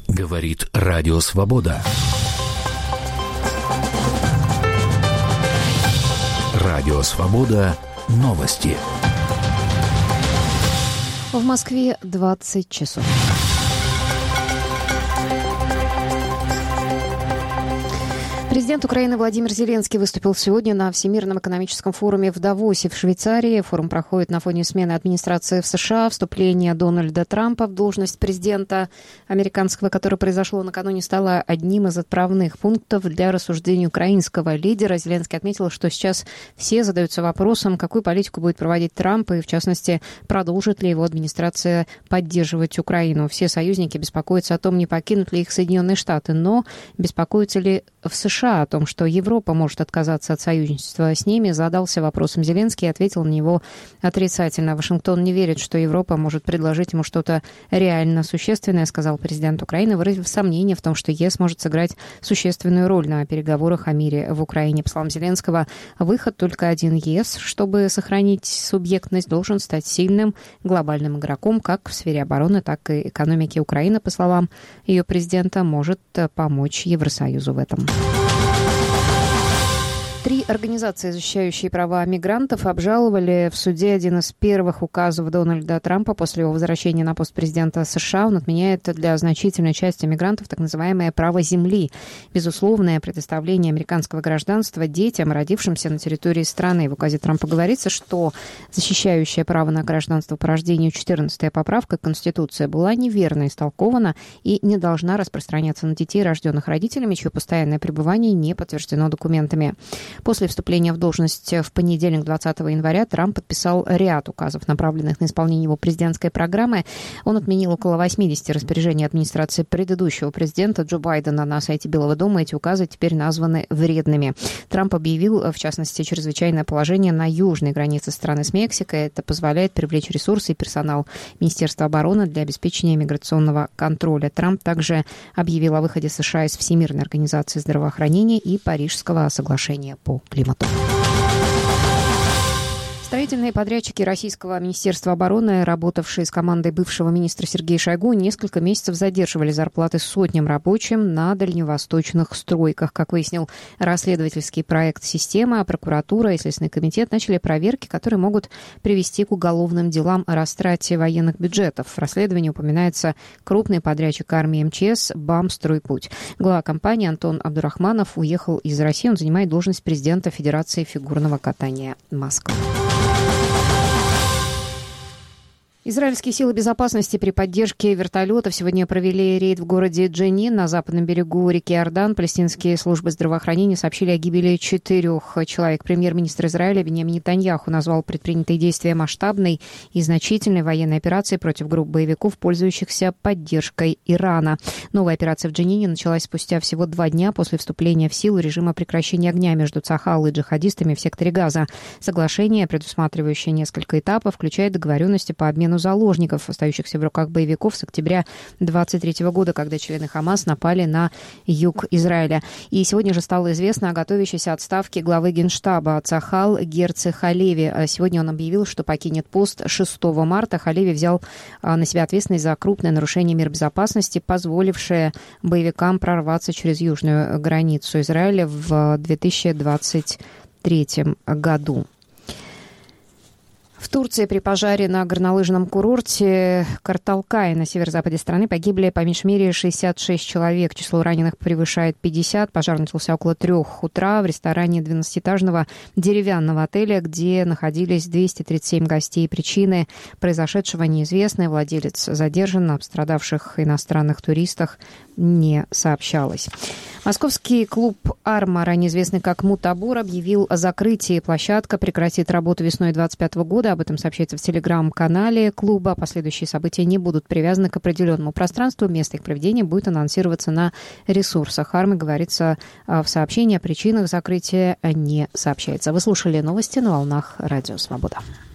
Говорит Радио Свобода. Радио Свобода. Новости. В Москве 20 часов. Президент Украины Владимир Зеленский выступил сегодня на Всемирном экономическом форуме в Давосе в Швейцарии. Форум проходит на фоне смены администрации в США, вступления Дональда Трампа в должность президента американского, которое произошло накануне, стало одним из отправных пунктов для рассуждений украинского лидера. Зеленский отметил, что сейчас все задаются вопросом, какую политику будет проводить Трамп, и, в частности, продолжит ли его администрация поддерживать Украину. Все союзники беспокоятся о том, не покинут ли их Соединенные Штаты, но беспокоятся ли в США о том, что Европа может отказаться от союзничества с ними, задался вопросом Зеленский и ответил на него отрицательно. Вашингтон не верит, что Европа может предложить ему что-то реально существенное, сказал президент Украины, выразив сомнение в том, что ЕС может сыграть существенную роль на переговорах о мире в Украине. По словам Зеленского, выход только один: ЕС, чтобы сохранить субъектность, должен стать сильным глобальным игроком как в сфере обороны, так и экономики. Украины, по словам ее президента, может помочь Евросоюзу в этом. 3 организации, защищающие права мигрантов, обжаловали в суде один из первых указов Дональда Трампа после его возвращения на пост президента США. Он отменяет для значительной части мигрантов так называемое право земли, безусловное предоставление американского гражданства детям, родившимся на территории страны. В указе Трампа говорится, что защищающая право на гражданство по рождению 14-я поправка Конституции была неверно истолкована и не должна распространяться на детей, рожденных родителями, чье постоянное пребывание не подтверждено документами. После вступления в должность в понедельник, 20 января, Трамп подписал ряд указов, направленных на исполнение его президентской программы. Он отменил около 80 распоряжений администрации предыдущего президента Джо Байдена. На сайте Белого дома эти указы теперь названы вредными. Трамп объявил, в частности, чрезвычайное положение на южной границе страны с Мексикой. Это позволяет привлечь ресурсы и персонал Министерства обороны для обеспечения миграционного контроля. Трамп также объявил о выходе США из Всемирной организации здравоохранения и Парижского соглашения по климату. Строительные подрядчики российского Министерства обороны, работавшие с командой бывшего министра Сергея Шойгу, несколько месяцев задерживали зарплаты сотням рабочим на дальневосточных стройках. Как выяснил расследовательский проект «Система», прокуратура и Следственный комитет начали проверки, которые могут привести к уголовным делам о растрате военных бюджетов. В расследовании упоминается крупный подрядчик армии МЧС «БАМ Стройпуть». Глава компании Антон Абдурахманов уехал из России. Он занимает должность президента Федерации фигурного катания Москвы. Израильские силы безопасности при поддержке вертолетов сегодня провели рейд в городе Дженин на западном берегу реки Иордан. Палестинские службы здравоохранения сообщили о гибели 4 человек. Премьер-министр Израиля Биньямин Нетаньяху назвал предпринятые действия масштабной и значительной военной операцией против групп боевиков, пользующихся поддержкой Ирана. Новая операция в Дженине началась спустя всего 2 дня после вступления в силу режима прекращения огня между Цахал и джихадистами в секторе Газа. Соглашение, предусматривающее несколько этапов, включает договоренности по обмену заложников, остающихся в руках боевиков с октября 2023 года, когда члены Хамас напали на юг Израиля. И сегодня же стало известно о готовящейся отставке главы Генштаба Цахал Герци Халеви. Сегодня он объявил, что покинет пост 6 марта. Халеви взял на себя ответственность за крупное нарушение мер безопасности, позволившее боевикам прорваться через южную границу Израиля в 2023 году. В Турции при пожаре на горнолыжном курорте Карталкай на северо-западе страны погибли по меньшей мере 66 человек. Число раненых превышает 50. Пожар начался около 3 утра в ресторане 12-этажного деревянного отеля, где находились 237 гостей. Причины произошедшего неизвестны. Владелец задержан. О пострадавших иностранных туристах не сообщалось. Московский клуб «Арма», ранее известный как «Мутабор», объявил о закрытии. Площадка прекратит работу весной 2025 года. Об этом сообщается в телеграм-канале клуба. Последующие события не будут привязаны к определенному пространству. Место их проведения будет анонсироваться на ресурсах «Армы». Говорится в сообщении, о причинах закрытия не сообщается. Вы слушали новости на волнах Радио Свобода.